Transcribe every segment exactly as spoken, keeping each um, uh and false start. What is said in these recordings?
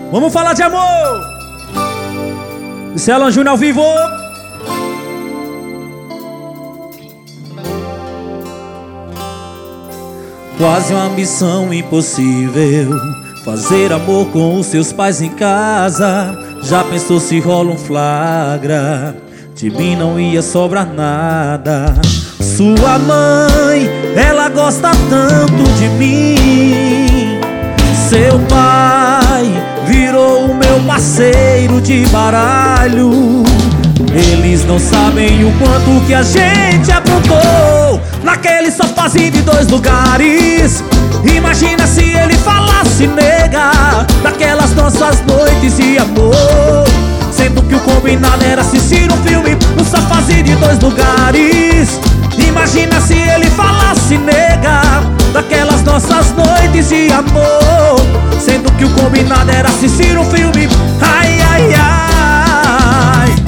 Vamos falar de amor. Isso é Alan Júnior ao vivo. Quase uma missão impossível, fazer amor com os seus pais em casa. Já pensou se rola um flagra? De mim não ia sobrar nada. Sua mãe, ela gosta tanto de mim. Seu pai virou o meu parceiro de baralho. Eles não sabem o quanto que a gente aprontou naquele sofazinho de dois lugares. Imagina se ele falasse, nega, daquelas nossas noites de amor, sendo que o combinado era assistir um filme no sofazinho de dois lugares. Imagina se ele falasse, nega, daquelas nossas noites de amor, sendo que o combinado era assistir um filme. Ai, ai, ai.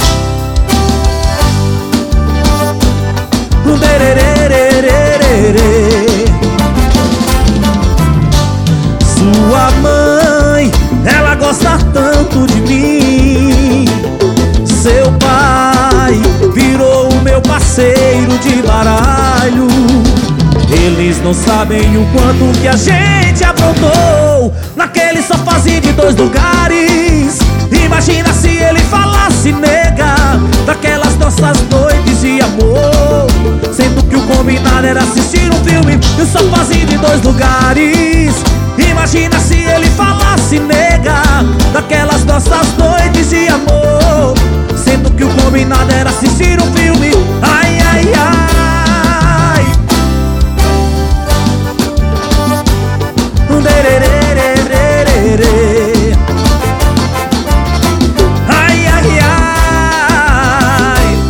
Sua mãe, ela gosta tanto de mim. Seu pai virou o meu parceiro de baralho. Eles não sabem o quanto que a gente aprontou naquele sofazinho de dois lugares. Imagina se ele falasse, nega, daquelas nossas noites de amor, sendo que o combinado era assistir um filme e um sofazinho de dois lugares. Imagina se ele falasse, nega, daquelas nossas noites de amor, sendo que o combinado era assistir um filme. Ai, ai, ai. Ai, ai, ai.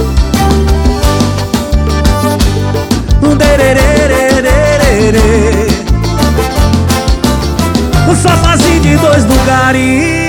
Um sofazinho de dois lugares.